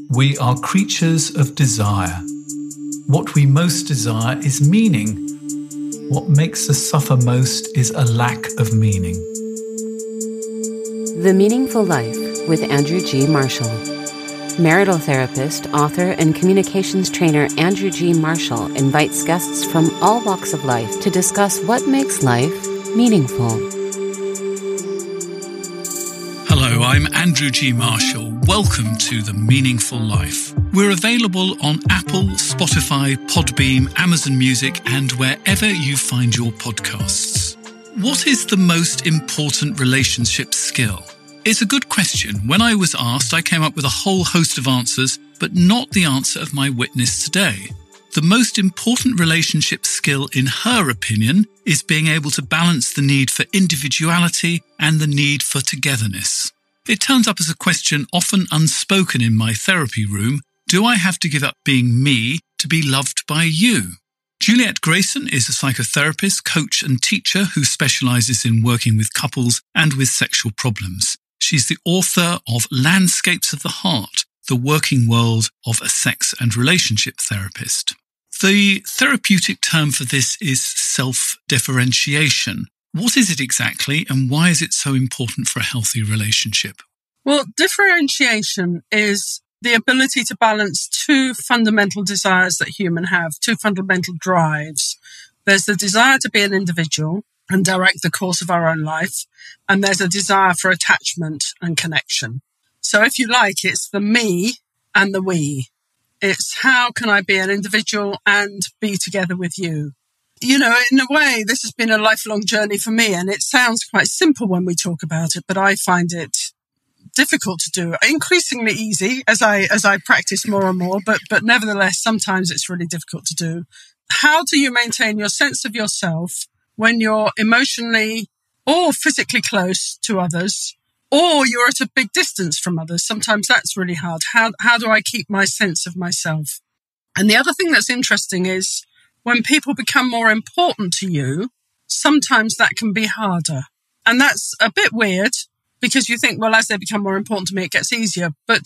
We are creatures of desire. What we most desire is meaning. What makes us suffer most is a lack of meaning. The Meaningful Life with Andrew G. Marshall. Marital therapist, author, and communications trainer Andrew G. Marshall invites guests from all walks of life to discuss what makes life meaningful. Hello, I'm Andrew G. Marshall. Welcome to The Meaningful Life. We're available on Apple, Spotify, Podbeam, Amazon Music, and wherever you find your podcasts. What is the most important relationship skill? It's a good question. When I was asked, I came up with a whole host of answers, but not the answer of my witness today. The most important relationship skill, in her opinion, is being able to balance the need for individuality and the need for togetherness. It turns up as a question often unspoken in my therapy room. Do I have to give up being me to be loved by you? Juliet Grayson is a psychotherapist, coach and teacher who specialises in working with couples and with sexual problems. She's the author of Landscapes of the Heart, the working world of a sex and relationship therapist. The therapeutic term for this is self-differentiation. What is it exactly, and why is it so important for a healthy relationship? Well, differentiation is the ability to balance two fundamental desires that humans have, two fundamental drives. There's the desire to be an individual and direct the course of our own life, and there's a desire for attachment and connection. So if you like, it's the me and the we. It's how can I be an individual and be together with you? You know, in a way, this has been a lifelong journey for me, and it sounds quite simple when we talk about it, but I find it difficult to do. Increasingly easy as I practice more and more, but nevertheless, sometimes it's really difficult to do. How do you maintain your sense of yourself when you're emotionally or physically close to others, or you're at a big distance from others? Sometimes that's really hard. How do I keep my sense of myself? And the other thing that's interesting is when people become more important to you, sometimes that can be harder. And that's a bit weird because you think, well, as they become more important to me, it gets easier. But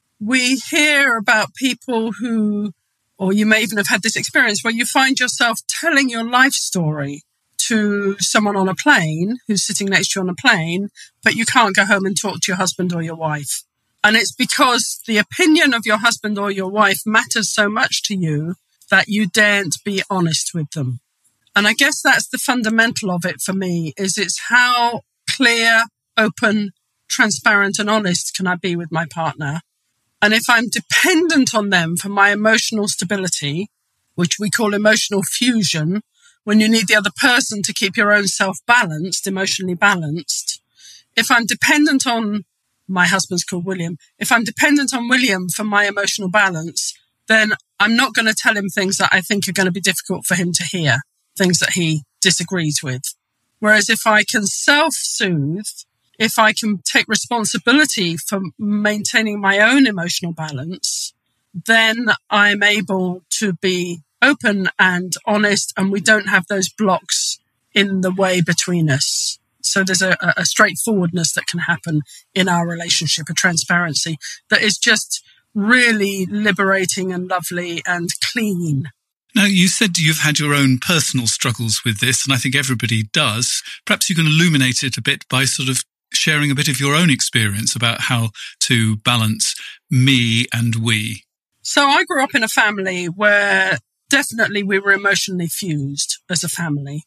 we hear about people who, or you may even have had this experience where you find yourself telling your life story to someone on a plane who's sitting next to you on a plane, but you can't go home and talk to your husband or your wife. And it's because the opinion of your husband or your wife matters so much to you that you daren't be honest with them. And I guess that's the fundamental of it for me, is it's how clear, open, transparent and honest can I be with my partner? And if I'm dependent on them for my emotional stability, which we call emotional fusion, when you need the other person to keep your own self balanced, emotionally balanced. If I'm dependent on, my husband's called William, if I'm dependent on William for my emotional balance, then I'm not going to tell him things that I think are going to be difficult for him to hear, things that he disagrees with. Whereas if I can self-soothe, if I can take responsibility for maintaining my own emotional balance, then I'm able to be open and honest, and we don't have those blocks in the way between us. So there's a straightforwardness that can happen in our relationship, a transparency that is just really liberating and lovely and clean. Now, you said you've had your own personal struggles with this, and I think everybody does. Perhaps you can illuminate it a bit by sort of sharing a bit of your own experience about how to balance me and we. So I grew up in a family where definitely we were emotionally fused as a family.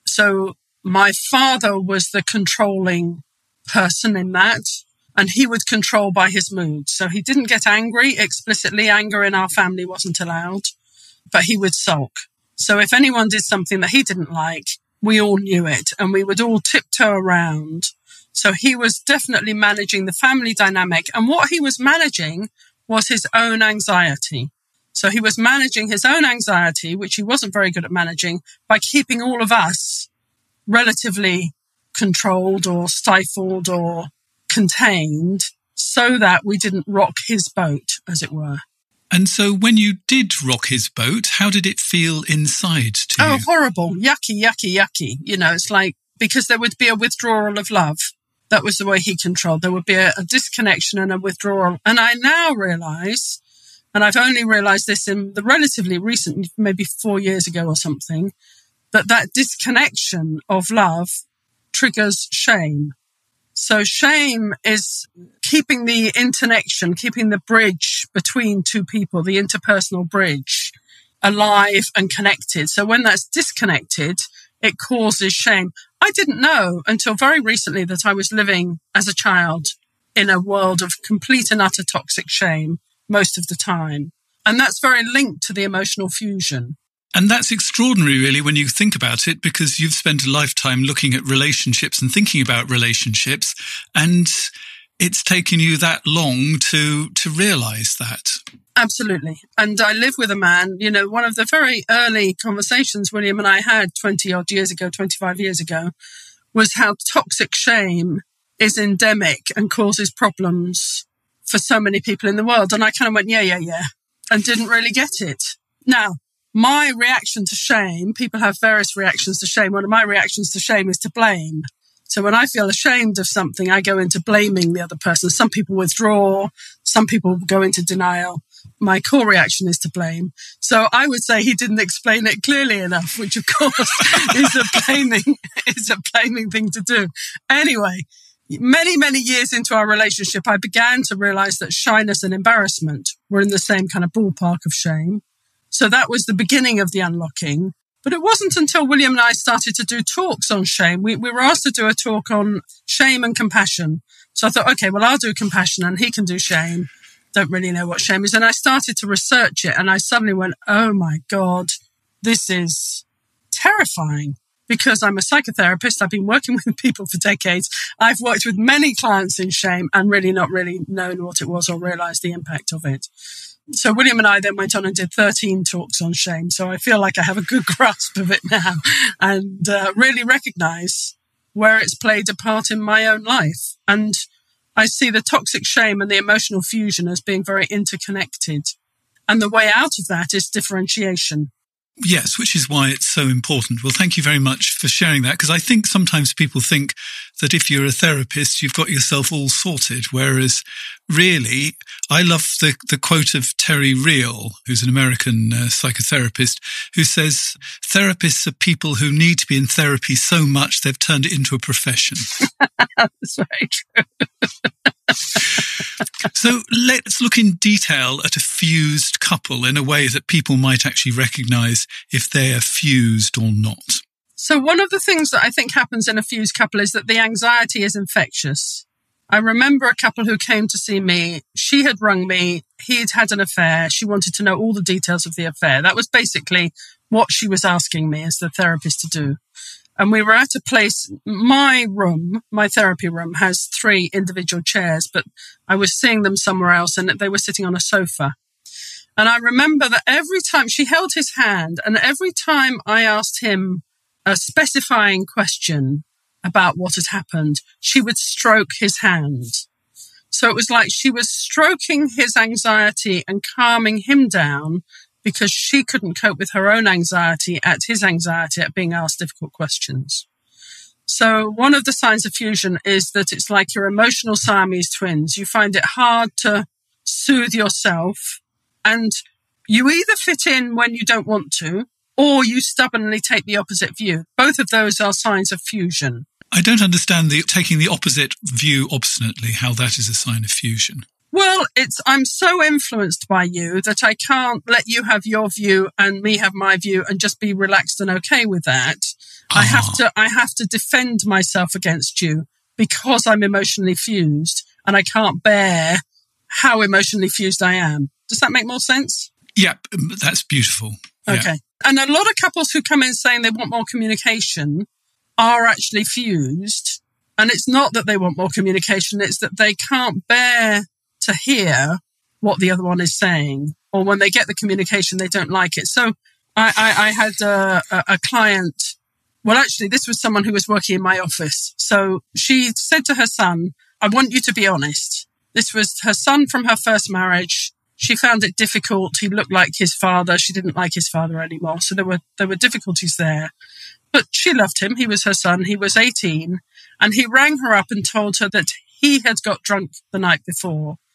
So my father was the controlling person in that, and he would control by his mood. So he didn't get angry explicitly. Anger in our family wasn't allowed, but he would sulk. So if anyone did something that he didn't like, we all knew it, and we would all tiptoe around. So he was definitely managing the family dynamic, and what he was managing was his own anxiety. So he was managing his own anxiety, which he wasn't very good at managing, by keeping all of us relatively controlled or stifled or contained so that we didn't rock his boat, as it were. And so when you did rock his boat, how did it feel inside to you? Oh, horrible. Yucky, yucky, yucky. You know, it's like, because there would be a withdrawal of love. That was the way he controlled. There would be a disconnection and a withdrawal. And I now realize and I've only realized this in the relatively recent, maybe 4 years ago or something, that disconnection of love triggers shame. So shame is keeping the interconnection, keeping the bridge between two people, the interpersonal bridge, alive and connected. So when that's disconnected, it causes shame. I didn't know until very recently that I was living as a child in a world of complete and utter toxic shame most of the time. And that's very linked to the emotional fusion. And that's extraordinary, really, when you think about it, because you've spent a lifetime looking at relationships and thinking about relationships, and it's taken you that long to realise that. Absolutely. And I live with a man, one of the very early conversations William and I had 25 years ago, was how toxic shame is endemic and causes problems for so many people in the world. And I kind of went, yeah, and didn't really get it. Now, my reaction to shame, people have various reactions to shame. One of my reactions to shame is to blame. So when I feel ashamed of something, I go into blaming the other person. Some people withdraw, some people go into denial. My core reaction is to blame. So I would say he didn't explain it clearly enough, which of course is a blaming thing to do. Anyway, many, many years into our relationship, I began to realize that shyness and embarrassment were in the same kind of ballpark of shame. So that was the beginning of the unlocking. But it wasn't until William and I started to do talks on shame. We were asked to do a talk on shame and compassion. So I thought, okay, well, I'll do compassion and he can do shame. Don't really know what shame is. And I started to research it and I suddenly went, oh my God, this is terrifying. Because I'm a psychotherapist, I've been working with people for decades. I've worked with many clients in shame and really not really known what it was or realized the impact of it. So William and I then went on and did 13 talks on shame. So I feel like I have a good grasp of it now and really recognize where it's played a part in my own life. And I see the toxic shame and the emotional fusion as being very interconnected. And the way out of that is differentiation. Yes, which is why it's so important. Well, thank you very much for sharing that, because I think sometimes people think that if you're a therapist, you've got yourself all sorted, whereas really, I love the quote of Terry Real, who's an American psychotherapist, who says, therapists are people who need to be in therapy so much they've turned it into a profession. That's very true. So let's look in detail at a fused couple in a way that people might actually recognise if they are fused or not. So one of the things that I think happens in a fused couple is that the anxiety is infectious. I remember a couple who came to see me. She had rung me. He'd had an affair. She wanted to know all the details of the affair. That was basically what she was asking me as the therapist to do. And we were at a place, my room, my therapy room, has 3 individual chairs, but I was seeing them somewhere else and they were sitting on a sofa. And I remember that every time she held his hand and every time I asked him a specifying question about what had happened, she would stroke his hand. So it was like she was stroking his anxiety and calming him down because she couldn't cope with her own anxiety at his anxiety at being asked difficult questions. So one of the signs of fusion is that it's like your emotional Siamese twins. You find it hard to soothe yourself and you either fit in when you don't want to or you stubbornly take the opposite view. Both of those are signs of fusion. I don't understand taking the opposite view obstinately, how that is a sign of fusion. Well, I'm so influenced by you that I can't let you have your view and me have my view and just be relaxed and okay with that. I have to defend myself against you because I'm emotionally fused and I can't bear how emotionally fused I am. Does that make more sense? Yeah, that's beautiful. Okay. Yeah. And a lot of couples who come in saying they want more communication are actually fused. And it's not that they want more communication, it's that they can't bear to hear what the other one is saying, or when they get the communication, they don't like it. So I had a client, well, actually, this was someone who was working in my office. So she said to her son, I want you to be honest. This was her son from her first marriage. She found it difficult. He looked like his father. She didn't like his father anymore. So there were difficulties there. But she loved him. He was her son. He was 18. And he rang her up and told her that he had got drunk the night before.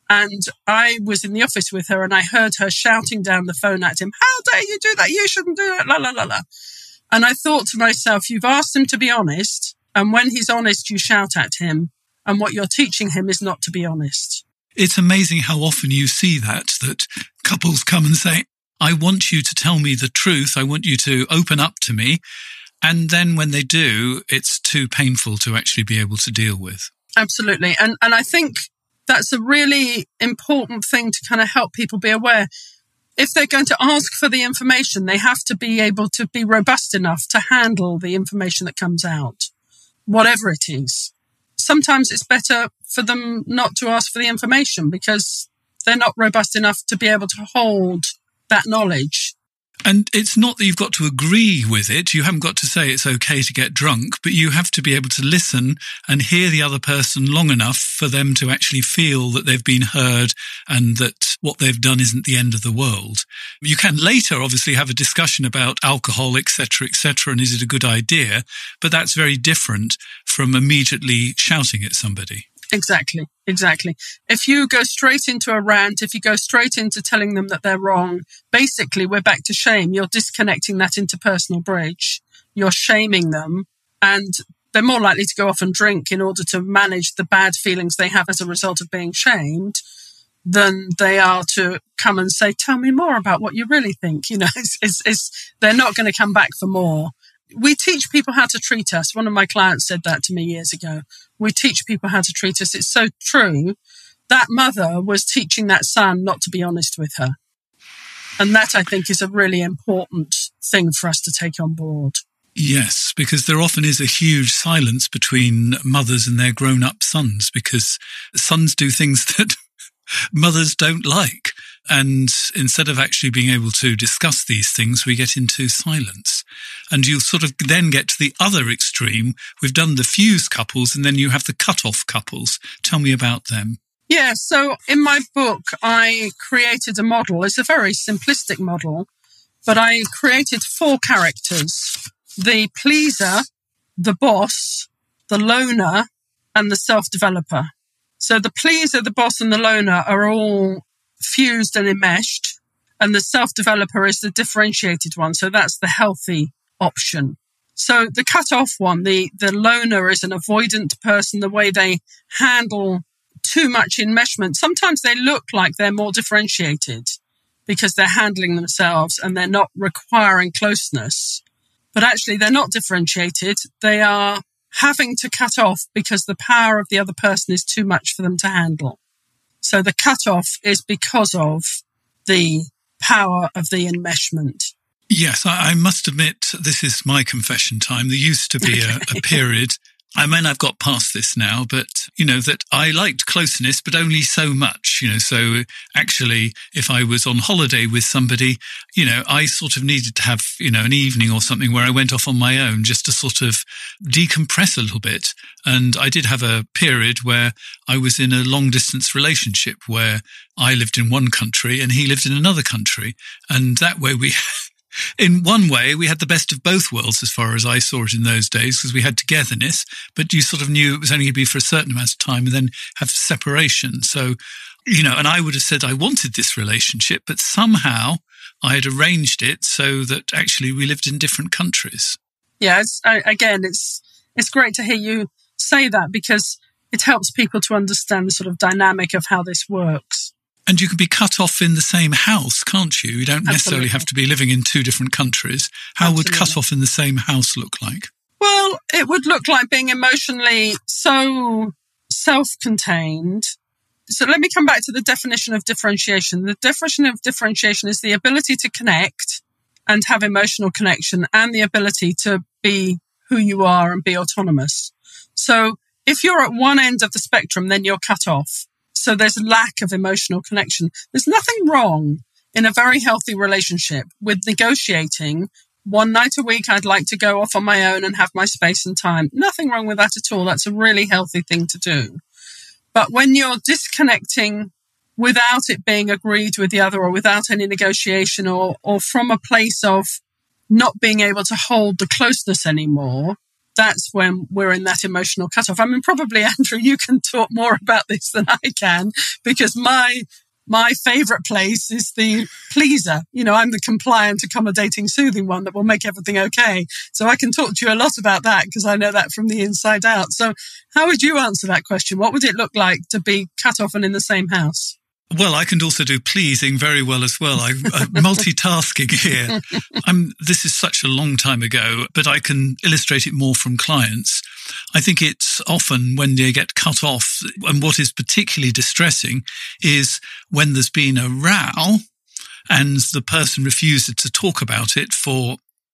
And I was in the office with her and I heard her shouting down the phone at him, "How dare you do that? You shouldn't do that, la, la, la, la." And I thought to myself, you've asked him to be honest. And when he's honest, you shout at him. And what you're teaching him is not to be honest. It's amazing how often you see that couples come and say, "I want you to tell me the truth. I want you to open up to me." And then when they do, it's too painful to actually be able to deal with. Absolutely. And I think that's a really important thing to kind of help people be aware. If they're going to ask for the information, they have to be able to be robust enough to handle the information that comes out, whatever it is. Sometimes it's better for them not to ask for the information because they're not robust enough to be able to hold that knowledge. And it's not that you've got to agree with it. You haven't got to say it's okay to get drunk, but you have to be able to listen and hear the other person long enough for them to actually feel that they've been heard and that what they've done isn't the end of the world. You can later obviously have a discussion about alcohol, etc., and is it a good idea? But that's very different from immediately shouting at somebody. Exactly. If you go straight into a rant, if you go straight into telling them that they're wrong, basically we're back to shame. You're disconnecting that interpersonal bridge. You're shaming them, and they're more likely to go off and drink in order to manage the bad feelings they have as a result of being shamed than they are to come and say, "Tell me more about what you really think." They're not going to come back for more. We teach people how to treat us. One of my clients said that to me years ago. We teach people how to treat us. It's so true. That mother was teaching that son not to be honest with her. And that, I think, is a really important thing for us to take on board. Yes, because there often is a huge silence between mothers and their grown-up sons, because sons do things that mothers don't like. And instead of actually being able to discuss these things, we get into silence. And you sort of then get to the other extreme. We've done the fuse couples, and then you have the cut-off couples. Tell me about them. Yeah, so in my book, I created a model. It's a very simplistic model, but I created 4 characters: the pleaser, the boss, the loner, and the self-developer. So the pleaser, the boss, and the loner are all fused and enmeshed, and the self-developer is the differentiated one. So that's the healthy option. So the cut-off one, the loner, is an avoidant person. The way they handle too much enmeshment, sometimes they look like they're more differentiated because they're handling themselves and they're not requiring closeness. But actually, they're not differentiated. They are having to cut off because the power of the other person is too much for them to handle. So the cut-off is because of the power of the enmeshment. Yes, I must admit, this is my confession time. There used to be a period, I mean, I've got past this now, but, that I liked closeness, but only so much, so actually, if I was on holiday with somebody, I sort of needed to have, an evening or something where I went off on my own just to sort of decompress a little bit. And I did have a period where I was in a long distance relationship where I lived in one country and he lived in another country. And that way in one way, we had the best of both worlds as far as I saw it in those days, because we had togetherness, but you sort of knew it was only going to be for a certain amount of time and then have separation. So, and I would have said I wanted this relationship, but somehow I had arranged it so that actually we lived in different countries. Yeah, it's great to hear you say that, because it helps people to understand the sort of dynamic of how this works. And you can be cut off in the same house, can't you? You don't necessarily have to be living in 2 different countries. How would cut off in the same house look like? Well, it would look like being emotionally so self-contained. So let me come back to the definition of differentiation. The definition of differentiation is the ability to connect and have emotional connection, and the ability to be who you are and be autonomous. So if you're at one end of the spectrum, then you're cut off. So there's a lack of emotional connection. There's nothing wrong in a very healthy relationship with negotiating. One night a week, I'd like to go off on my own and have my space and time. Nothing wrong with that at all. That's a really healthy thing to do. But when you're disconnecting without it being agreed with the other, or without any negotiation, or from a place of not being able to hold the closeness anymore, that's when we're in that emotional cutoff. I mean, probably, Andrew, you can talk more about this than I can, because my favorite place is the pleaser. You know, I'm the compliant, accommodating, soothing one that will make everything okay. So I can talk to you a lot about that because I know that from the inside out. So how would you answer that question? What would it look like to be cut off and in the same house? Well, I can also do pleasing very well as well. I'm multitasking here. This is such a long time ago, but I can illustrate it more from clients. I think it's often when they get cut off, and what is particularly distressing is when there's been a row and the person refuses to talk about it for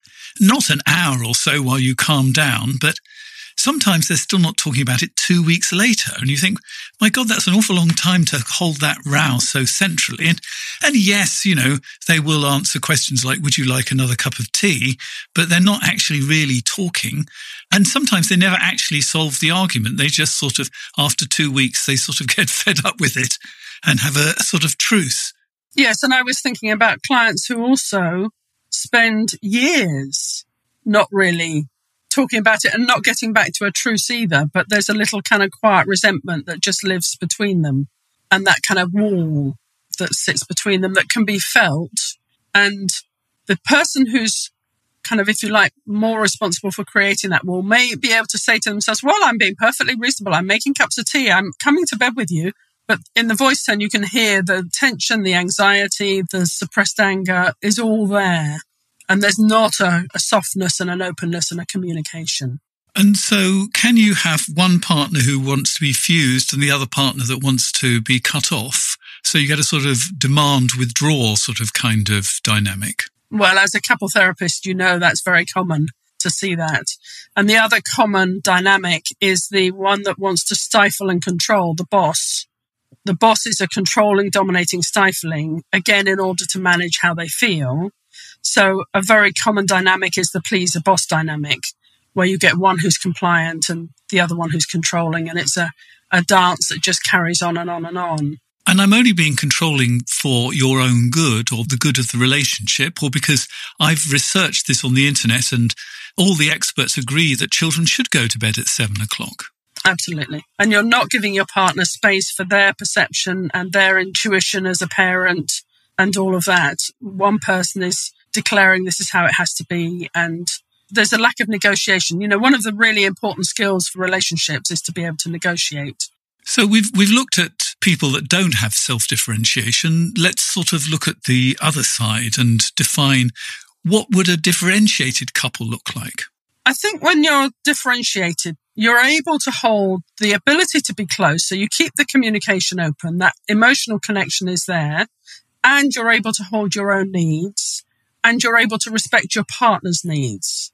not an hour or so while you calm down, but sometimes they're still not talking about it 2 weeks later. And you think, my God, that's an awful long time to hold that row so centrally. And yes, you know, they will answer questions like, would you like another cup of tea? But they're not actually really talking. And sometimes they never actually solve the argument. They just sort of, after 2 weeks, they sort of get fed up with it and have a sort of truce. Yes, and I was thinking about clients who also spend years not really talking about it and not getting back to a truce either, but there's a little kind of quiet resentment that just lives between them, and that kind of wall that sits between them that can be felt. And the person who's kind of, if you like, more responsible for creating that wall may be able to say to themselves, well, I'm being perfectly reasonable. I'm making cups of tea. I'm coming to bed with you. But in the voice tone, you can hear the tension, the anxiety, the suppressed anger is all there. And there's not a softness and an openness and a communication. And so can you have one partner who wants to be fused and the other partner that wants to be cut off? So you get a sort of demand withdrawal sort of kind of dynamic. Well, as a couple therapist, you know that's very common to see that. And the other common dynamic is the one that wants to stifle and control, the boss. The boss is a controlling, dominating, stifling, again, in order to manage how they feel. So a very common dynamic is the pleaser-boss dynamic, where you get one who's compliant and the other one who's controlling, and it's a dance that just carries on and on and on. And I'm only being controlling for your own good or the good of the relationship, or because I've researched this on the internet and all the experts agree that children should go to bed at 7 o'clock. Absolutely. And you're not giving your partner space for their perception and their intuition as a parent and all of that. One person is declaring this is how it has to be, and there's a lack of negotiation. You know, one of the really important skills for relationships is to be able to negotiate. So we've looked at people that don't have self-differentiation. Let's sort of look at the other side and define what would a differentiated couple look like. I think when you're differentiated, you're able to hold the ability to be close. So you keep the communication open, that emotional connection is there, and you're able to hold your own needs, and you're able to respect your partner's needs.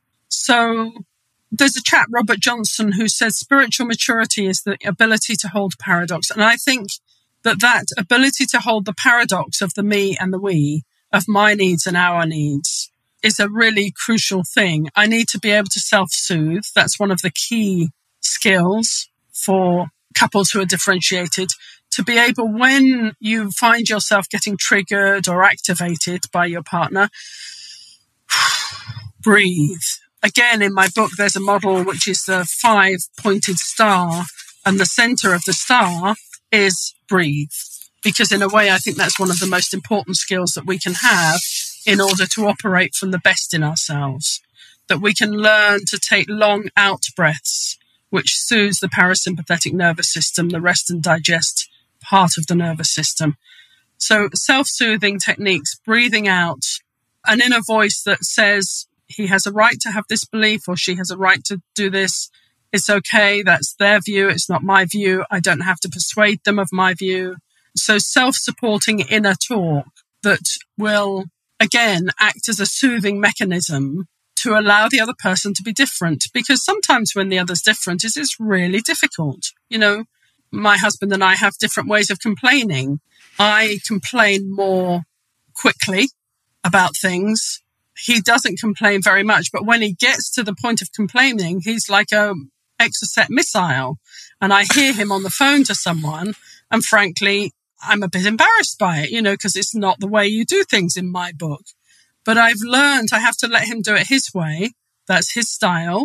So there's a chap, Robert Johnson, who says spiritual maturity is the ability to hold paradox. And I think that ability to hold the paradox of the me and the we, of my needs and our needs, is a really crucial thing. I need to be able to self-soothe. That's one of the key skills for couples who are differentiated, to be able, when you find yourself getting triggered or activated by your partner, breathe. Again, in my book, there's a model which is the 5-pointed star, and the center of the star is breathe. Because in a way, I think that's one of the most important skills that we can have in order to operate from the best in ourselves. That we can learn to take long out breaths, which soothes the parasympathetic nervous system, the rest and digest part of the nervous system. So self-soothing techniques, breathing out, an inner voice that says he has a right to have this belief or she has a right to do this. It's okay. That's their view. It's not my view. I don't have to persuade them of my view. So self-supporting inner talk that will, again, act as a soothing mechanism to allow the other person to be different. Because sometimes when the other's different, it's really difficult. You know, my husband and I have different ways of complaining. I complain more quickly about things. He doesn't complain very much, but when he gets to the point of complaining, he's like a Exocet missile. And I hear him on the phone to someone, and frankly, I'm a bit embarrassed by it, you know, because it's not the way you do things in my book. But I've learned I have to let him do it his way. That's his style.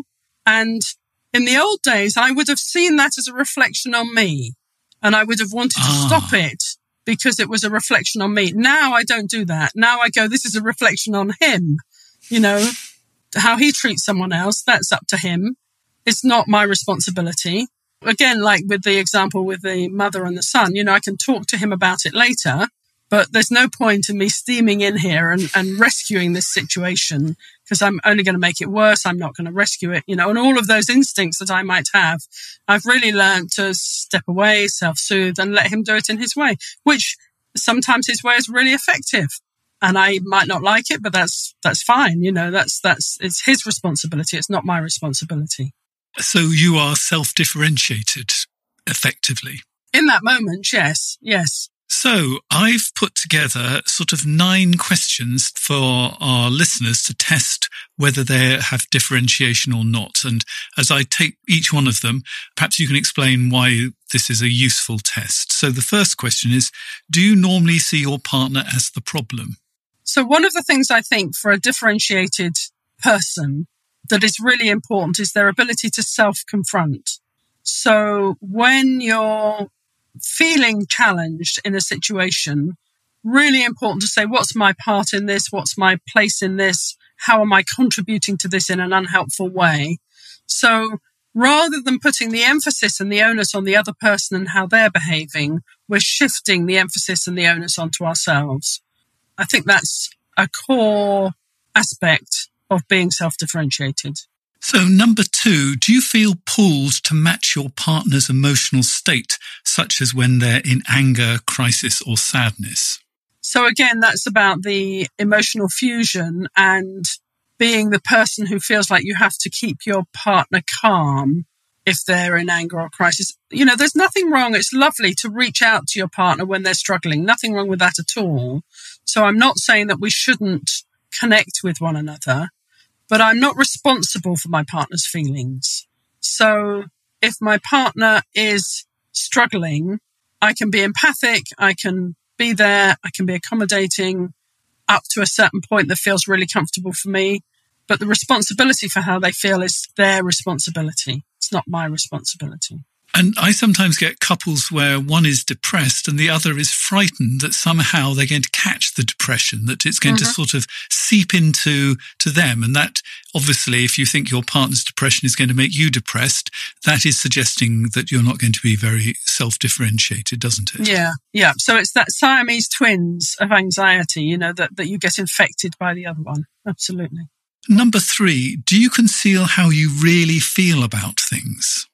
And in the old days, I would have seen that as a reflection on me, and I would have wanted to stop it because it was a reflection on me. Now I don't do that. Now I go, this is a reflection on him. You know, how he treats someone else, that's up to him. It's not my responsibility. Again, like with the example with the mother and the son, you know, I can talk to him about it later, but there's no point in me steaming in here and rescuing this situation, because I'm only going to make it worse. I'm not going to rescue it, you know, and all of those instincts that I might have, I've really learned to step away, self-soothe, and let him do it in his way, which sometimes his way is really effective. And I might not like it, but that's fine. You know, it's his responsibility. It's not my responsibility. So you are self-differentiated effectively. In that moment, yes. So I've put together sort of 9 questions for our listeners to test whether they have differentiation or not. And as I take each one of them, perhaps you can explain why this is a useful test. So the first question is, do you normally see your partner as the problem? So one of the things I think for a differentiated person that is really important is their ability to self-confront. So when you're feeling challenged in a situation, really important to say, what's my part in this? What's my place in this? How am I contributing to this in an unhelpful way? So rather than putting the emphasis and the onus on the other person and how they're behaving, we're shifting the emphasis and the onus onto ourselves. I think that's a core aspect of being self-differentiated. So number 2, do you feel pulled to match your partner's emotional state, such as when they're in anger, crisis, or sadness? So again, that's about the emotional fusion and being the person who feels like you have to keep your partner calm if they're in anger or crisis. You know, there's nothing wrong. It's lovely to reach out to your partner when they're struggling. Nothing wrong with that at all. So I'm not saying that we shouldn't connect with one another, but I'm not responsible for my partner's feelings. So if my partner is struggling, I can be empathic, I can be there, I can be accommodating up to a certain point that feels really comfortable for me. But the responsibility for how they feel is their responsibility. It's not my responsibility. And I sometimes get couples where one is depressed and the other is frightened that somehow they're going to catch the depression, that it's going to sort of seep into them. And that, obviously, if you think your partner's depression is going to make you depressed, that is suggesting that you're not going to be very self-differentiated, doesn't it? Yeah. So it's that Siamese twins of anxiety, you know, that you get infected by the other one. Absolutely. Number 3, do you conceal how you really feel about things?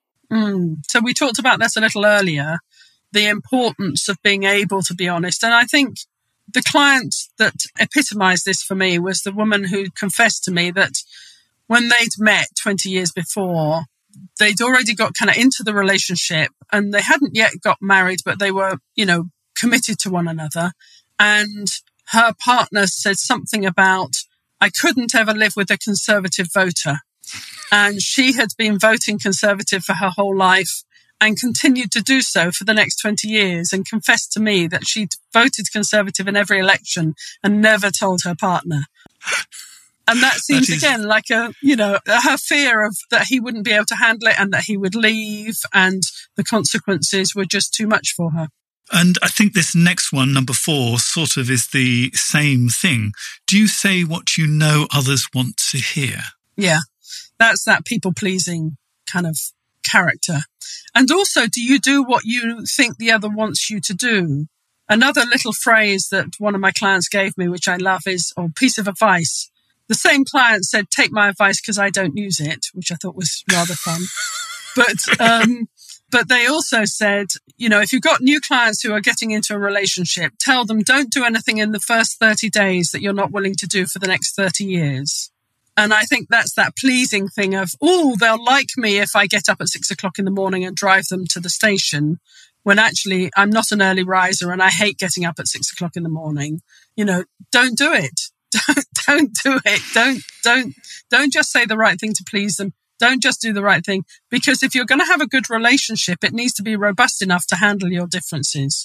So we talked about that a little earlier, the importance of being able to be honest. And I think the client that epitomized this for me was the woman who confessed to me that when they'd met 20 years before, they'd already got kind of into the relationship and they hadn't yet got married, but they were, you know, committed to one another. And her partner said something about, I couldn't ever live with a conservative voter. And she had been voting Conservative for her whole life and continued to do so for the next 20 years and confessed to me that she'd voted Conservative in every election and never told her partner. And that seems, again, like her fear of that he wouldn't be able to handle it and that he would leave and the consequences were just too much for her. And I think this next one, number 4, sort of is the same thing. Do you say what you know others want to hear? Yeah. That's that people-pleasing kind of character. And also, do you do what you think the other wants you to do? Another little phrase that one of my clients gave me, which I love, is, or piece of advice. The same client said, take my advice because I don't use it, which I thought was rather fun. But they also said, you know, if you've got new clients who are getting into a relationship, tell them don't do anything in the first 30 days that you're not willing to do for the next 30 years. And I think that's that pleasing thing of, oh, they'll like me if I get up at 6 o'clock in the morning and drive them to the station, when actually I'm not an early riser and I hate getting up at 6 o'clock in the morning. You know, don't do it. Don't do it. Don't just say the right thing to please them. Don't just do the right thing. Because if you're going to have a good relationship, it needs to be robust enough to handle your differences.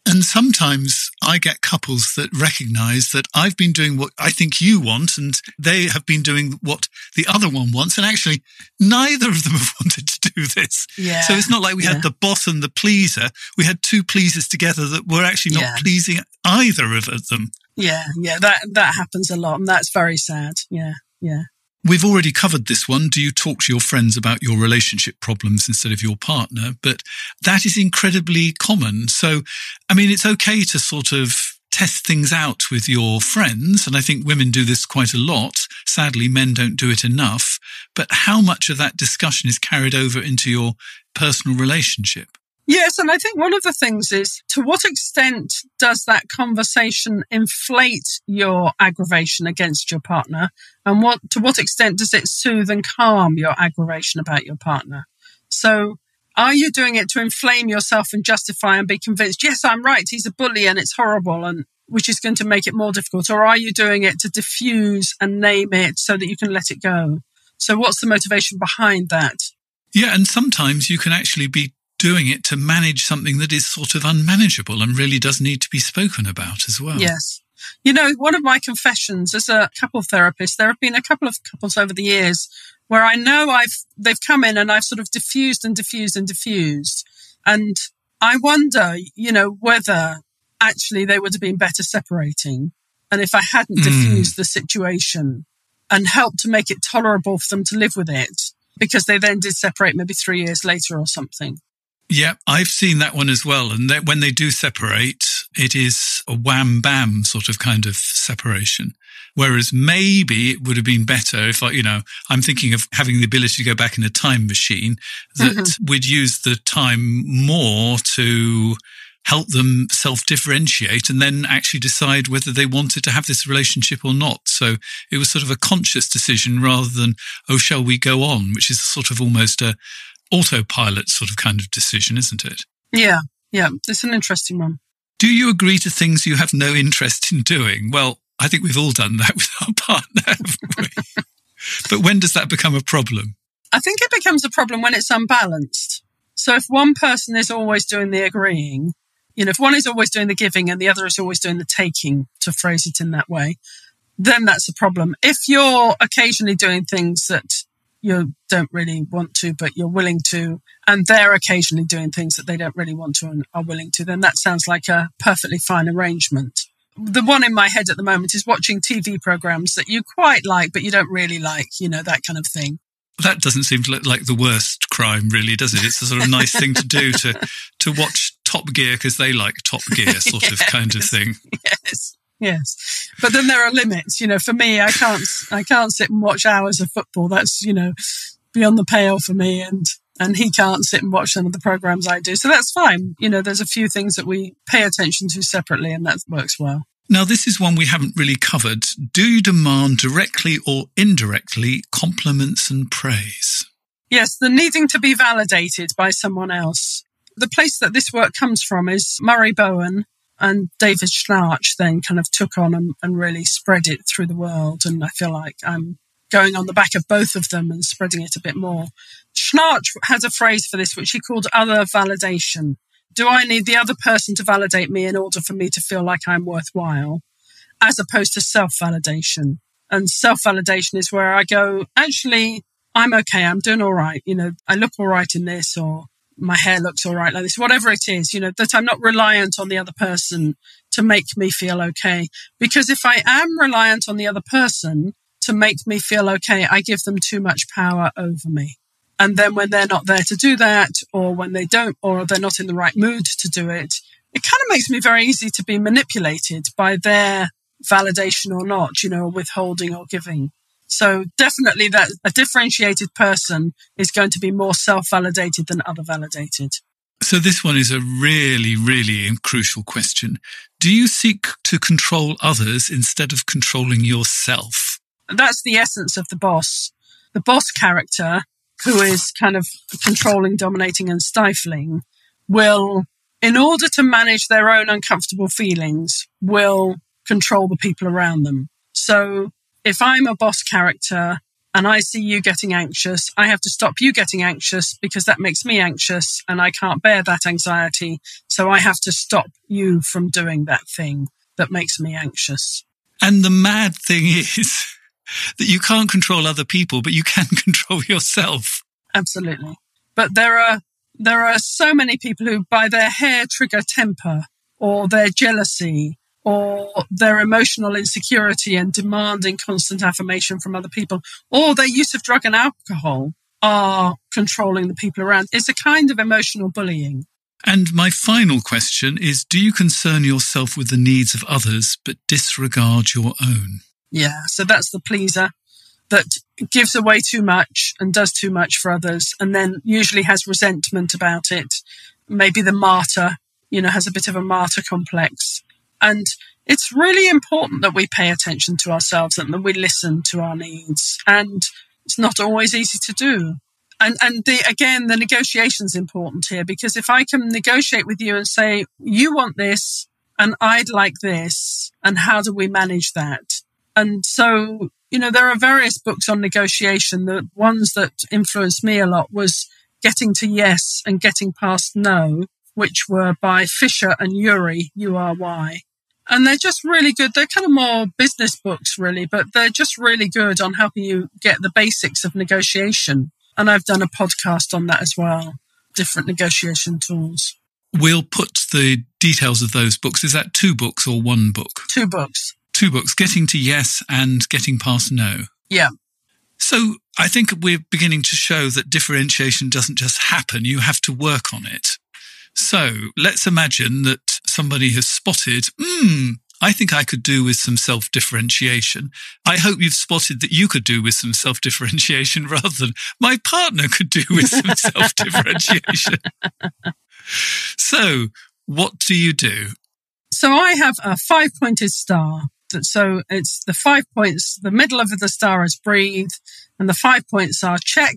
And sometimes I get couples that recognise that I've been doing what I think you want and they have been doing what the other one wants. And actually, neither of them have wanted to do this. Yeah. So it's not like we had the boss and the pleaser. We had two pleasers together that were actually not pleasing either of them. Yeah, that happens a lot. And that's very sad. Yeah. We've already covered this one. Do you talk to your friends about your relationship problems instead of your partner? But that is incredibly common. So, I mean, it's okay to sort of test things out with your friends. And I think women do this quite a lot. Sadly, men don't do it enough. But how much of that discussion is carried over into your personal relationship? Yes, and I think one of the things is, to what extent does that conversation inflate your aggravation against your partner? And to what extent does it soothe and calm your aggravation about your partner? So are you doing it to inflame yourself and justify and be convinced, yes, I'm right, he's a bully and it's horrible, and which is going to make it more difficult? Or are you doing it to diffuse and name it so that you can let it go? So what's the motivation behind that? Yeah, and sometimes you can actually be doing it to manage something that is sort of unmanageable and really does need to be spoken about as well. Yes. You know, one of my confessions as a couple therapist, there have been a couple of couples over the years where I know they've come in and I've sort of diffused. And I wonder, you know, whether actually they would have been better separating. And if I hadn't diffused the situation and helped to make it tolerable for them to live with it, because they then did separate maybe 3 years later or something. Yeah, I've seen that one as well. And when they do separate, it is a wham-bam sort of kind of separation. Whereas maybe it would have been better if, I'm thinking of having the ability to go back in a time machine, that we'd use the time more to help them self-differentiate and then actually decide whether they wanted to have this relationship or not. So it was sort of a conscious decision rather than, shall we go on, which is sort of almost a autopilot sort of kind of decision, isn't it? Yeah. It's an interesting one. Do you agree to things you have no interest in doing? Well, I think we've all done that with our partner, haven't we? But when does that become a problem? I think it becomes a problem when it's unbalanced. So if one person is always doing the agreeing, if one is always doing the giving and the other is always doing the taking, to phrase it in that way, then that's a problem. If you're occasionally doing things that you don't really want to, but you're willing to, and they're occasionally doing things that they don't really want to and are willing to, then that sounds like a perfectly fine arrangement. The one in my head at the moment is watching TV programs that you quite like, but you don't really like, that kind of thing. That doesn't seem to look like the worst crime, really, does it? It's a sort of nice thing to do, to watch Top Gear because they like Top Gear sort of kind of thing. Yes. But then there are limits. For me, I can't sit and watch hours of football. That's, beyond the pale for me. And he can't sit and watch some of the programs I do. So that's fine. There's a few things that we pay attention to separately, and that works well. Now, this is one we haven't really covered. Do you demand directly or indirectly compliments and praise? Yes, the needing to be validated by someone else. The place that this work comes from is Murray Bowen, and David Schnarch then kind of took on and really spread it through the world. And I feel like I'm going on the back of both of them and spreading it a bit more. Schnarch has a phrase for this, which he called other validation. Do I need the other person to validate me in order for me to feel like I'm worthwhile, as opposed to self-validation? And self-validation is where I go, actually, I'm okay. I'm doing all right. I look all right in this, or my hair looks all right like this, whatever it is, that I'm not reliant on the other person to make me feel okay. Because if I am reliant on the other person to make me feel okay, I give them too much power over me. And then when they're not there to do that, or when they don't, or they're not in the right mood to do it, it kind of makes me very easy to be manipulated by their validation or not, or withholding or giving. So definitely that a differentiated person is going to be more self-validated than other-validated. So this one is a really, really crucial question. Do you seek to control others instead of controlling yourself? That's the essence of the boss. The boss character, who is kind of controlling, dominating and stifling, will, in order to manage their own uncomfortable feelings, will control the people around them. So if I'm a boss character, and I see you getting anxious, I have to stop you getting anxious because that makes me anxious and I can't bear that anxiety. So I have to stop you from doing that thing that makes me anxious. And the mad thing is that you can't control other people, but you can control yourself. Absolutely. But there are so many people who by their hair trigger temper or their jealousy or their emotional insecurity and demanding constant affirmation from other people, or their use of drug and alcohol are controlling the people around. It's a kind of emotional bullying. And my final question is, do you concern yourself with the needs of others but disregard your own? Yeah, so that's the pleaser that gives away too much and does too much for others and then usually has resentment about it. Maybe the martyr, has a bit of a martyr complex. And it's really important that we pay attention to ourselves and that we listen to our needs. And it's not always easy to do. And the negotiation's important here, because if I can negotiate with you and say, you want this and I'd like this, and how do we manage that? And so, there are various books on negotiation. The ones that influenced me a lot was Getting to Yes and Getting Past No, which were by Fisher and Ury, U-R-Y. And they're just really good. They're kind of more business books, really, but they're just really good on helping you get the basics of negotiation. And I've done a podcast on that as well, different negotiation tools. We'll put the details of those books. Is that 2 books or 1 book? 2 books. 2 books, Getting to Yes and Getting Past No. Yeah. So I think we're beginning to show that differentiation doesn't just happen. You have to work on it. So let's imagine that somebody has spotted, I think I could do with some self-differentiation. I hope you've spotted that you could do with some self-differentiation rather than my partner could do with some self-differentiation. So what do you do? So I have a 5-pointed star. So it's the 5 points. The middle of the star is breathe. And the 5 points are check,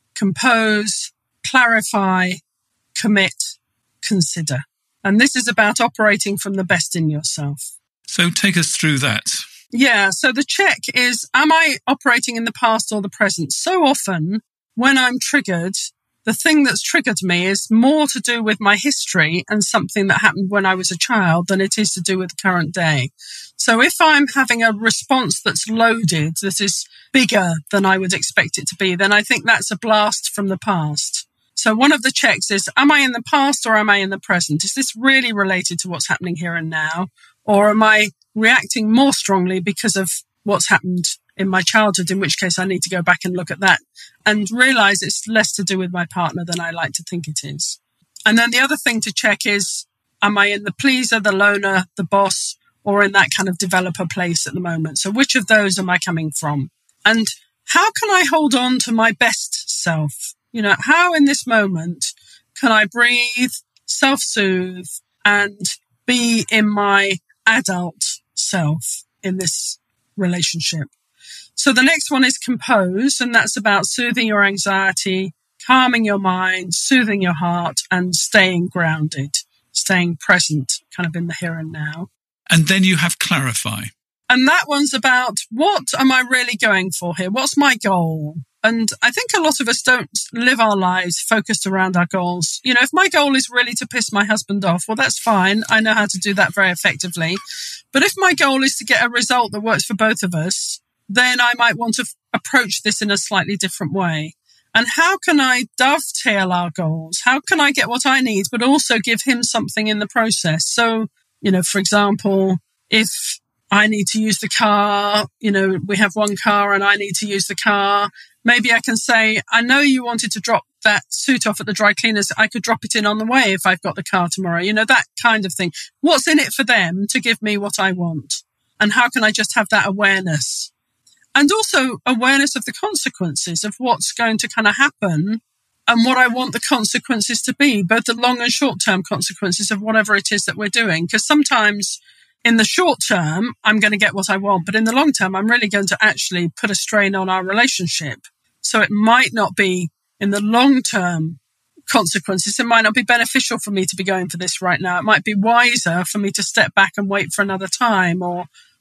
compose, clarify, commit, consider. And this is about operating from the best in yourself. So take us through that. Yeah. So the check is, am I operating in the past or the present? So often when I'm triggered, the thing that's triggered me is more to do with my history and something that happened when I was a child than it is to do with the current day. So if I'm having a response that's loaded, that is bigger than I would expect it to be, then I think that's a blast from the past. So one of the checks is, am I in the past or am I in the present? Is this really related to what's happening here and now? Or am I reacting more strongly because of what's happened in my childhood, in which case I need to go back and look at that and realize it's less to do with my partner than I like to think it is. And then the other thing to check is, am I in the pleaser, the loner, the boss, or in that kind of developer place at the moment? So which of those am I coming from? And how can I hold on to my best self? How in this moment can I breathe, self-soothe, and be in my adult self in this relationship? So the next one is compose, and that's about soothing your anxiety, calming your mind, soothing your heart, and staying grounded, staying present, kind of in the here and now. And then you have clarify. And that one's about, what am I really going for here? What's my goal? And I think a lot of us don't live our lives focused around our goals. If my goal is really to piss my husband off, well, that's fine. I know how to do that very effectively. But if my goal is to get a result that works for both of us, then I might want to approach this in a slightly different way. And how can I dovetail our goals? How can I get what I need, but also give him something in the process? So, for example, if I need to use the car, we have one car and I need to use the car. Maybe I can say, I know you wanted to drop that suit off at the dry cleaners. I could drop it in on the way if I've got the car tomorrow. That kind of thing. What's in it for them to give me what I want? And how can I just have that awareness? And also awareness of the consequences of what's going to kind of happen and what I want the consequences to be, both the long and short-term consequences of whatever it is that we're doing. Because sometimes in the short term, I'm going to get what I want, but in the long term, I'm really going to actually put a strain on our relationship. So it might not be in the long-term consequences. It might not be beneficial for me to be going for this right now. It might be wiser for me to step back and wait for another time or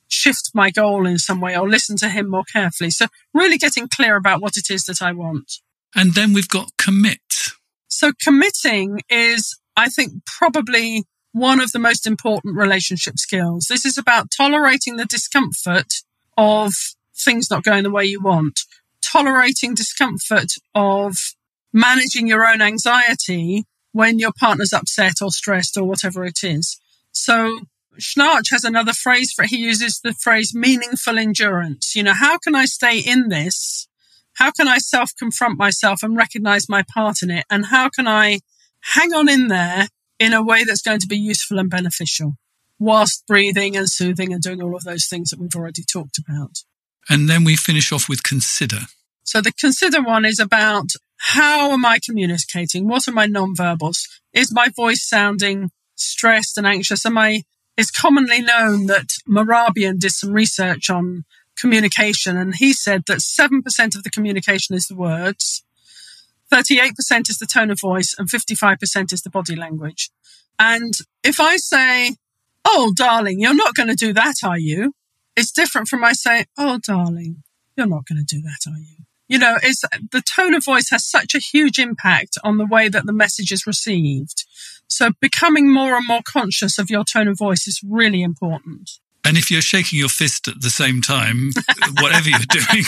shift my goal in some way or listen to him more carefully. So really getting clear about what it is that I want. And then we've got commit. So committing is, I think, probably one of the most important relationship skills. This is about tolerating the discomfort of things not going the way you want, tolerating discomfort of managing your own anxiety when your partner's upset or stressed or whatever it is. So Schnarch has another phrase for it. He uses the phrase meaningful endurance. How can I stay in this? How can I self-confront myself and recognize my part in it? And how can I hang on in there in a way that's going to be useful and beneficial whilst breathing and soothing and doing all of those things that we've already talked about? And then we finish off with consider. So the consider one is about how am I communicating? What are my non-verbals? Is my voice sounding stressed and anxious? It's commonly known that Mehrabian did some research on communication, and he said that 7% of the communication is the words, 38% is the tone of voice, and 55% is the body language. And if I say, "Oh, darling, you're not going to do that, are you?" It's different from I say, "Oh, darling, you're not going to do that, are you?" It's the tone of voice has such a huge impact on the way that the message is received. So becoming more and more conscious of your tone of voice is really important. And if you're shaking your fist at the same time, whatever you're doing.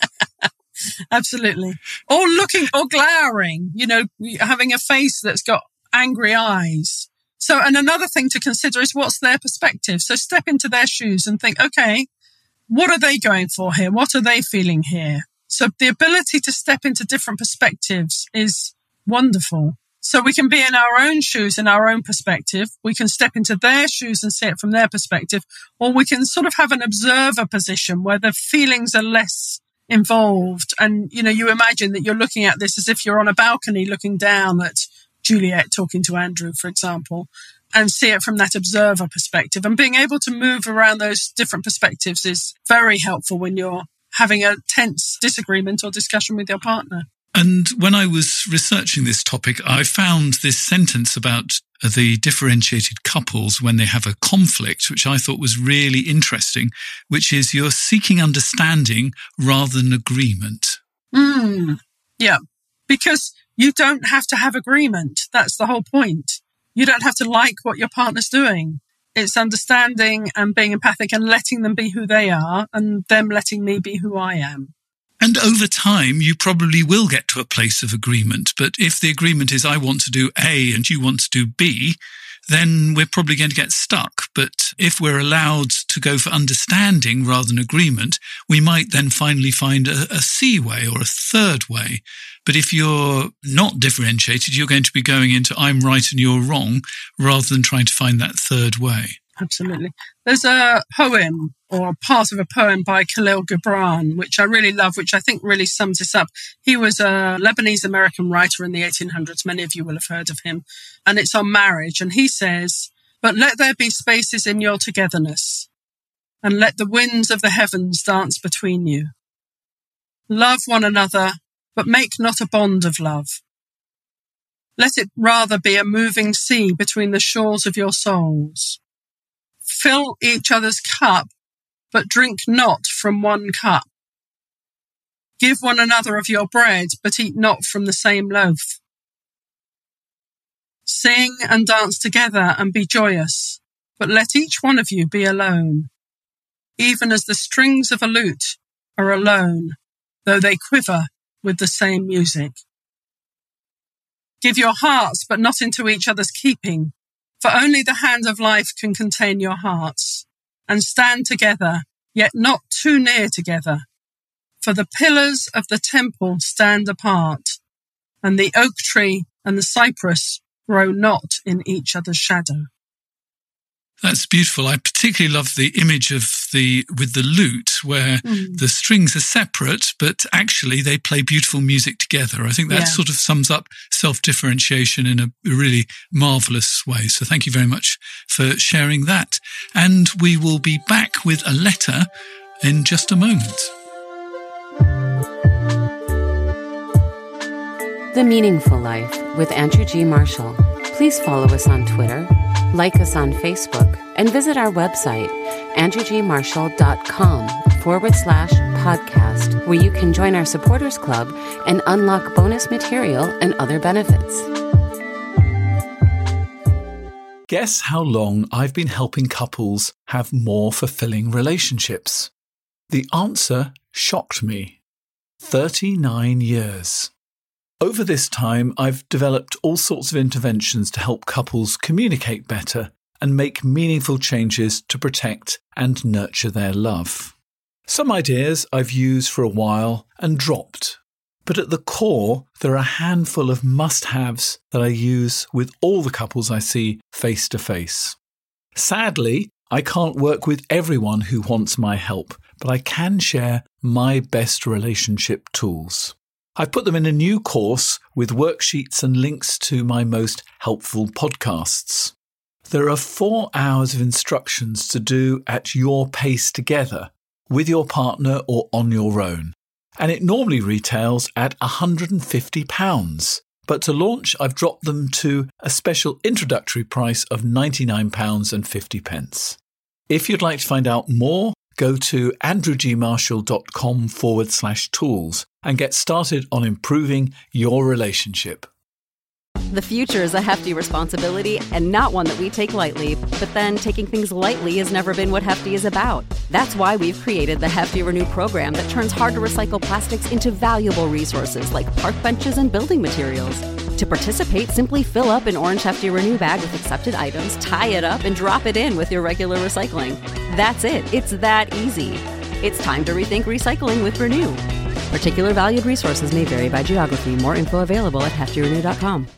Absolutely. Or looking or glowering, having a face that's got angry eyes. So, and another thing to consider is what's their perspective. So step into their shoes and think, okay, what are they going for here? What are they feeling here? So the ability to step into different perspectives is wonderful. So we can be in our own shoes, in our own perspective. We can step into their shoes and see it from their perspective. Or we can sort of have an observer position where the feelings are less involved. And, you imagine that you're looking at this as if you're on a balcony looking down at Juliet talking to Andrew, for example, and see it from that observer perspective. And being able to move around those different perspectives is very helpful when you're having a tense disagreement or discussion with your partner. And when I was researching this topic, I found this sentence about the differentiated couples when they have a conflict, which I thought was really interesting, which is you're seeking understanding rather than agreement. Yeah, because you don't have to have agreement. That's the whole point. You don't have to like what your partner's doing. It's understanding and being empathic and letting them be who they are and them letting me be who I am. And over time, you probably will get to a place of agreement. But if the agreement is I want to do A and you want to do B, then we're probably going to get stuck. But if we're allowed to go for understanding rather than agreement, we might then finally find a C way or a third way. But if you're not differentiated, you're going to be going into I'm right and you're wrong rather than trying to find that third way. Absolutely. There's a poem or part of a poem by Khalil Gibran, which I really love, which I think really sums this up. He was a Lebanese-American writer in the 1800s. Many of you will have heard of him. And it's on marriage. And he says, "But let there be spaces in your togetherness, and let the winds of the heavens dance between you. Love one another, but make not a bond of love. Let it rather be a moving sea between the shores of your souls. Fill each other's cup, but drink not from one cup. Give one another of your bread, but eat not from the same loaf. Sing and dance together and be joyous, but let each one of you be alone, even as the strings of a lute are alone, though they quiver with the same music. Give your hearts, but not into each other's keeping, for only the hand of life can contain your hearts, and stand together, yet not too near together. For the pillars of the temple stand apart, and the oak tree and the cypress grow not in each other's shadow." That's beautiful. I particularly love the image of with the lute where the strings are separate, but actually they play beautiful music together. I think that sort of sums up self-differentiation in a really marvellous way. So thank you very much for sharing that. And we will be back with a letter in just a moment. The Meaningful Life with Andrew G. Marshall. Please follow us on Twitter Like us on Facebook and visit our website, andrewgmarshall.com/podcast, where you can join our supporters club and unlock bonus material and other benefits. Guess how long I've been helping couples have more fulfilling relationships? The answer shocked me. 39 years. Over this time, I've developed all sorts of interventions to help couples communicate better and make meaningful changes to protect and nurture their love. Some ideas I've used for a while and dropped, but at the core, there are a handful of must-haves that I use with all the couples I see face to face. Sadly, I can't work with everyone who wants my help, but I can share my best relationship tools. I've put them in a new course with worksheets and links to my most helpful podcasts. There are 4 hours of instructions to do at your pace together, with your partner or on your own. And it normally retails at £150. But to launch, I've dropped them to a special introductory price of £99.50. If you'd like to find out more, go to andrewgmarshall.com/tools and get started on improving your relationship. The future is a hefty responsibility and not one that we take lightly. But then taking things lightly has never been what Hefty is about. That's why we've created the Hefty Renew program that turns hard-to-recycle plastics into valuable resources like park benches and building materials. To participate, simply fill up an orange Hefty Renew bag with accepted items, tie it up, and drop it in with your regular recycling. That's it. It's that easy. It's time to rethink recycling with Renew. Particular valued resources may vary by geography. More info available at heftyrenew.com.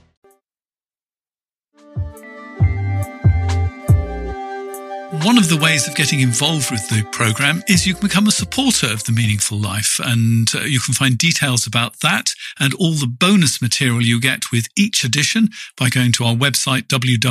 One of the ways of getting involved with the programme is you can become a supporter of The Meaningful Life, and you can find details about that and all the bonus material you get with each edition by going to our website,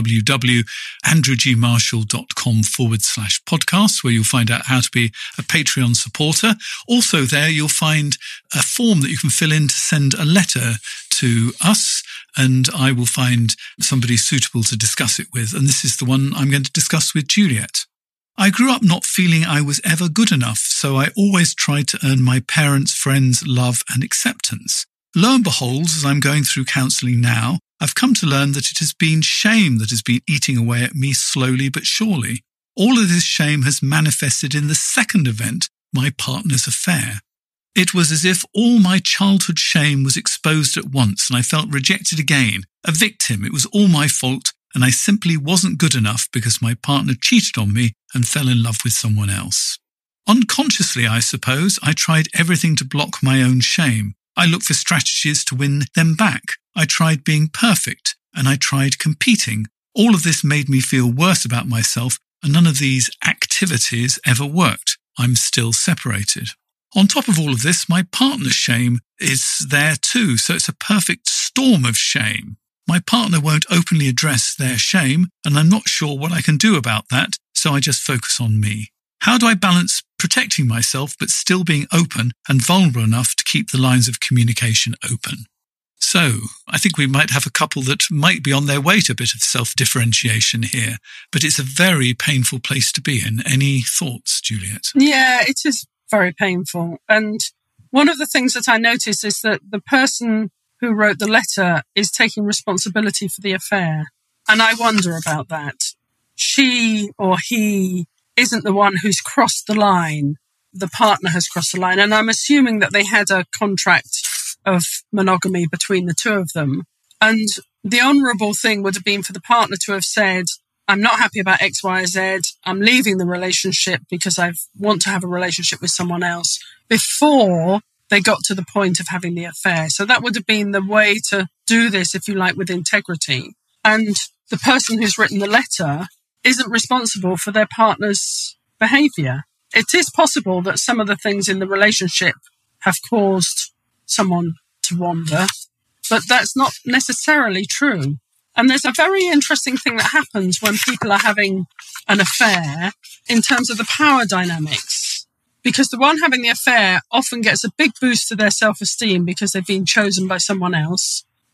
www.andrewgmarshall.com/podcast, where you'll find out how to be a Patreon supporter. Also there, you'll find a form that you can fill in to send a letter to us, and I will find somebody suitable to discuss it with. And this is the one I'm going to discuss with Juliet. I grew up not feeling I was ever good enough, so I always tried to earn my parents' friends' love and acceptance. Lo and behold, as I'm going through counselling now, I've come to learn that it has been shame that has been eating away at me slowly but surely. All of this shame has manifested in the second event, my partner's affair. It was as if all my childhood shame was exposed at once, and I felt rejected again, a victim. It was all my fault, and I simply wasn't good enough because my partner cheated on me and fell in love with someone else. Unconsciously, I suppose, I tried everything to block my own shame. I looked for strategies to win them back. I tried being perfect, and I tried competing. All of this made me feel worse about myself, and none of these activities ever worked. I'm still separated. On top of all of this, my partner's shame is there too, so it's a perfect storm of shame. My partner won't openly address their shame, and I'm not sure what I can do about that, so I just focus on me. How do I balance protecting myself but still being open and vulnerable enough to keep the lines of communication open? So, I think we might have a couple that might be on their way to a bit of self-differentiation here, but it's a very painful place to be in. Any thoughts, Juliet? Yeah, it is very painful. And one of the things that I noticed is that the person who wrote the letter is taking responsibility for the affair. And I wonder about that. She or he isn't the one who's crossed the line. The partner has crossed the line. And I'm assuming that they had a contract of monogamy between the two of them. And the honourable thing would have been for the partner to have said, I'm not happy about X, Y, Z. I'm leaving the relationship because I want to have a relationship with someone else, before they got to the point of having the affair. So that would have been the way to do this, if you like, with integrity. And the person who's written the letter isn't responsible for their partner's behaviour. It is possible that some of the things in the relationship have caused someone to wander, but that's not necessarily true. And there's a very interesting thing that happens when people are having an affair in terms of the power dynamics. Because the one having the affair often gets a big boost to their self-esteem because they've been chosen by someone else.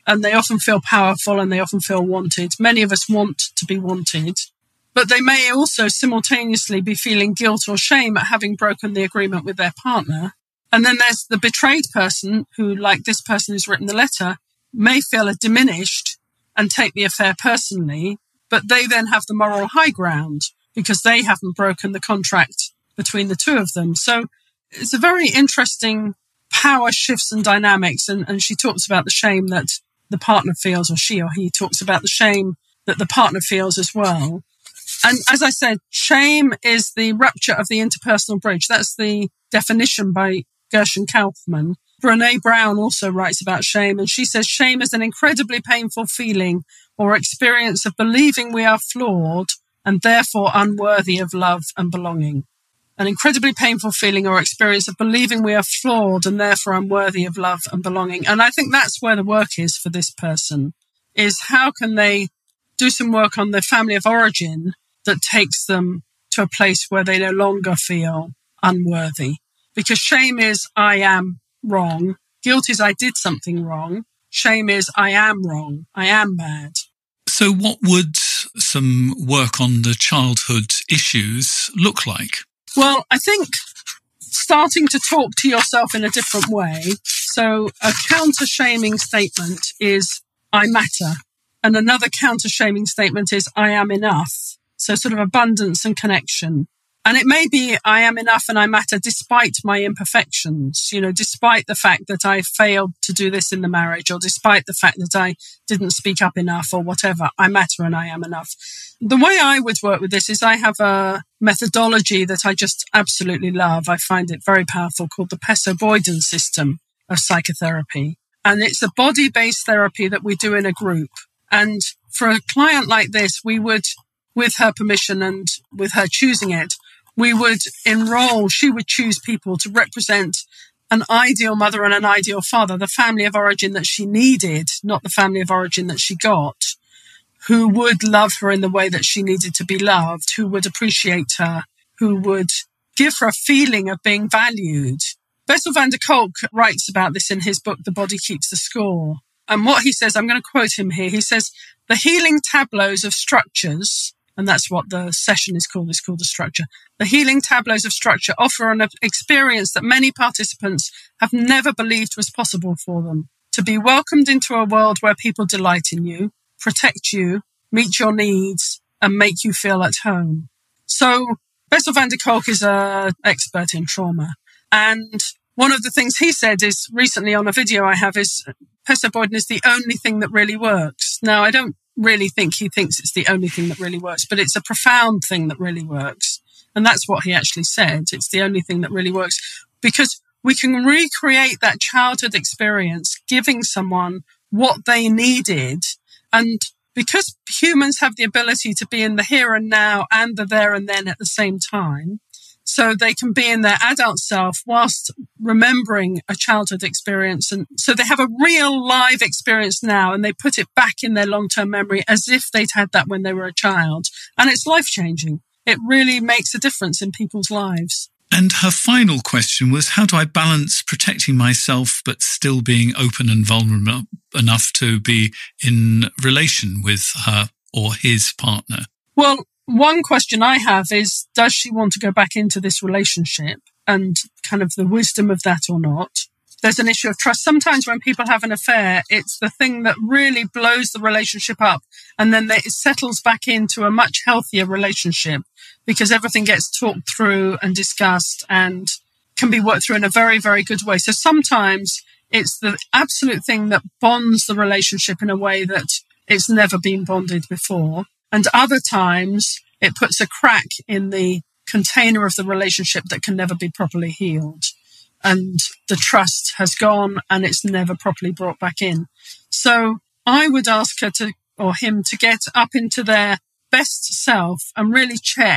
and they often feel powerful and they often feel wanted. Many of us want to be wanted, but they may also simultaneously be feeling guilt or shame at having broken the agreement with their partner. And then there's the betrayed person who, like this person who's written the letter, may feel diminished and take the affair personally, but they then have the moral high ground because they haven't broken the contract between the two of them. So it's a very interesting power shifts and dynamics. And she talks about the shame that the partner feels, or she or he talks about the shame that the partner feels as well. And as I said, shame is the rupture of the interpersonal bridge. That's the definition by Gershon Kaufman. Brené Brown also writes about shame, and she says shame is an incredibly painful feeling or experience of believing we are flawed and therefore unworthy of love and belonging. An incredibly painful feeling or experience of believing we are flawed and therefore unworthy of love and belonging. And I think that's where the work is for this person, is how can they do some work on their family of origin that takes them to a place where they no longer feel unworthy. Because shame is, I am wrong. Guilt is, I did something wrong. Shame is, I am wrong. I am bad. So what would some work on the childhood issues look like? Well, I think starting to talk to yourself in a different way. So a counter-shaming statement is, I matter. And another counter-shaming statement is, I am enough. So sort of abundance and connection. And it may be I am enough and I matter despite my imperfections, despite the fact that I failed to do this in the marriage, or despite the fact that I didn't speak up enough, or whatever. I matter and I am enough. The way I would work with this is I have a methodology that I just absolutely love. I find it very powerful, called the Pesso-Boyden system of psychotherapy. And it's a body-based therapy that we do in a group. And for a client like this, we would, with her permission and with her choosing it, we would enroll, she would choose people to represent an ideal mother and an ideal father, the family of origin that she needed, not the family of origin that she got, who would love her in the way that she needed to be loved, who would appreciate her, who would give her a feeling of being valued. Bessel van der Kolk writes about this in his book, The Body Keeps the Score. And what he says, I'm going to quote him here. He says, the healing tableaus of structures, and that's what the session is called the structure. The healing tableaus of structure offer an experience that many participants have never believed was possible for them. To be welcomed into a world where people delight in you, protect you, meet your needs, and make you feel at home. So Bessel van der Kolk is an expert in trauma. And one of the things he said is recently on a video I have is Pesso-Boyden is the only thing that really works. Now, I don't really think he thinks it's the only thing that really works, but it's a profound thing that really works. And that's what he actually said. It's the only thing that really works, because we can recreate that childhood experience, giving someone what they needed. And because humans have the ability to be in the here and now and the there and then at the same time, so they can be in their adult self whilst remembering a childhood experience. And so they have a real live experience now, and they put it back in their long-term memory as if they'd had that when they were a child. And it's life-changing. It really makes a difference in people's lives. And her final question was, how do I balance protecting myself but still being open and vulnerable enough to be in relation with her or his partner? Well, one question I have is, does she want to go back into this relationship, and kind of the wisdom of that or not? There's an issue of trust. Sometimes when people have an affair, it's the thing that really blows the relationship up, and then it settles back into a much healthier relationship because everything gets talked through and discussed and can be worked through in a very, very good way. So sometimes it's the absolute thing that bonds the relationship in a way that it's never been bonded before. And other times it puts a crack in the container of the relationship that can never be properly healed. And the trust has gone and it's never properly brought back in. So I would ask her or him to get up into their best self and really check,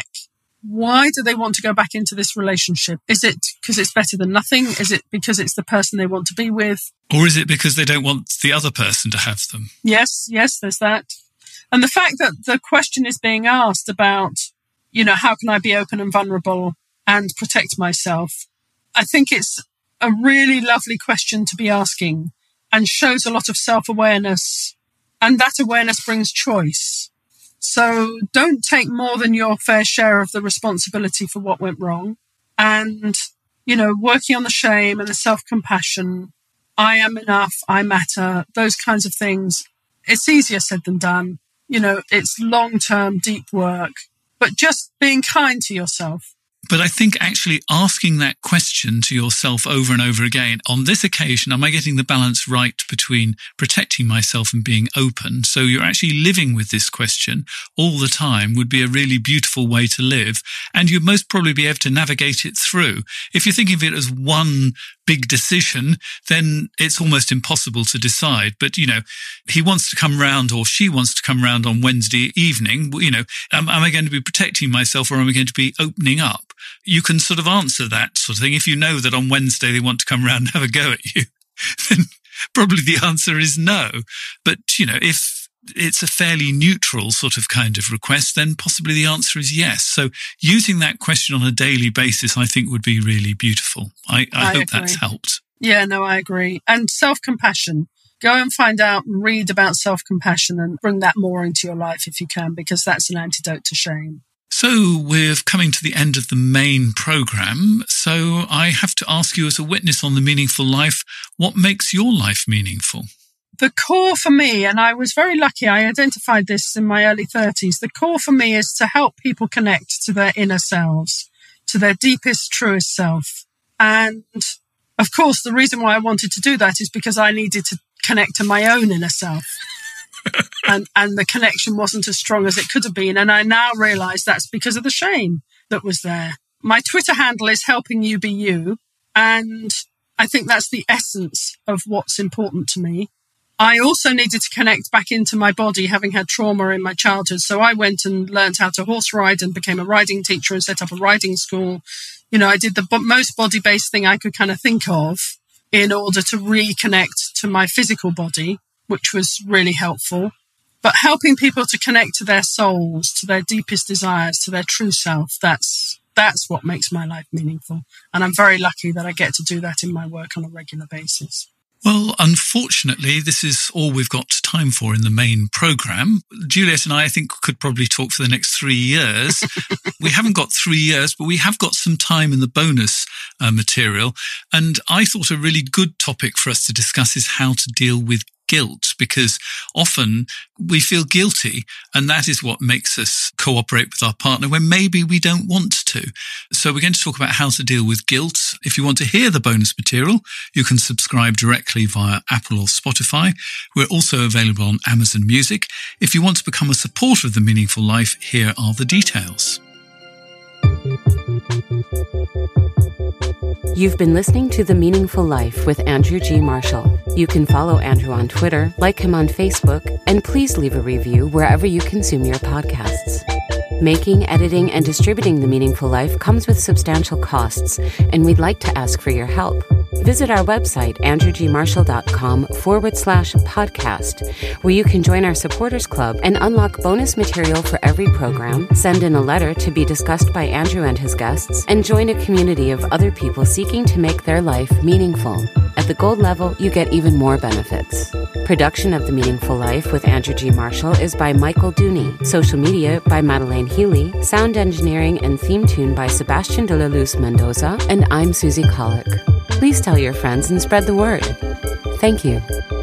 why do they want to go back into this relationship? Is it because it's better than nothing? Is it because it's the person they want to be with? Or is it because they don't want the other person to have them? Yes, there's that. And the fact that the question is being asked about, how can I be open and vulnerable and protect myself? I think it's a really lovely question to be asking. and shows a lot of self-awareness. And that awareness brings choice. So don't take more than your fair share of the responsibility for what went wrong. And, working on the shame and the self-compassion, I am enough, I matter, those kinds of things. It's easier said than done. It's long-term, deep work, but just being kind to yourself. But I think actually asking that question to yourself over and over again, on this occasion, am I getting the balance right between protecting myself and being open? So you're actually living with this question all the time would be a really beautiful way to live. And you'd most probably be able to navigate it through. If you're thinking of it as one big decision, then it's almost impossible to decide. But, he wants to come round or she wants to come round on Wednesday evening. Am I going to be protecting myself or am I going to be opening up? You can sort of answer that sort of thing. If you know that on Wednesday they want to come round and have a go at you, then probably the answer is no. But, if it's a fairly neutral sort of kind of request, then possibly the answer is yes. So using that question on a daily basis, I think would be really beautiful. I hope agree. That's helped. Yeah, no, I agree. And self-compassion. Go and find out and read about self-compassion and bring that more into your life if you can, because that's an antidote to shame. So we're coming to the end of the main program. So I have to ask you as a witness on The Meaningful Life, what makes your life meaningful? The core for me, and I was very lucky, I identified this in my early 30s, the core for me is to help people connect to their inner selves, to their deepest, truest self. And of course, the reason why I wanted to do that is because I needed to connect to my own inner self. and the connection wasn't as strong as it could have been. And I now realize that's because of the shame that was there. My Twitter handle is Helping You Be You. And I think that's the essence of what's important to me. I also needed to connect back into my body, having had trauma in my childhood. So I went and learned how to horse ride and became a riding teacher and set up a riding school. I did the most body-based thing I could kind of think of in order to reconnect to my physical body, which was really helpful. But helping people to connect to their souls, to their deepest desires, to their true self, that's what makes my life meaningful. And I'm very lucky that I get to do that in my work on a regular basis. Well, unfortunately, this is all we've got time for in the main program. Juliet and I think, could probably talk for the next 3 years. We haven't got 3 years, but we have got some time in the bonus material. And I thought a really good topic for us to discuss is how to deal with guilt, because often we feel guilty and that is what makes us cooperate with our partner when maybe we don't want to. So we're going to talk about how to deal with guilt. If you want to hear the bonus material, you can subscribe directly via Apple or Spotify. We're also available on Amazon Music. If you want to become a supporter of The Meaningful Life, here are the details. You've been listening to The Meaningful Life with Andrew G. Marshall. You can follow Andrew on Twitter, like him on Facebook, and please leave a review wherever you consume your podcasts. Making, editing, and distributing The Meaningful Life comes with substantial costs, and we'd like to ask for your help. Visit our website, andrewgmarshall.com/podcast, where you can join our supporters club and unlock bonus material for every program, send in a letter to be discussed by Andrew and his guests, and join a community of other people seeking to make their life meaningful. At the gold level, you get even more benefits. Production of The Meaningful Life with Andrew G. Marshall is by Michael Dooney. Social media by Madeleine Healy. Sound engineering and theme tune by Sebastian de la Luz Mendoza. And I'm Susie Colick. Please tell your friends and spread the word. Thank you.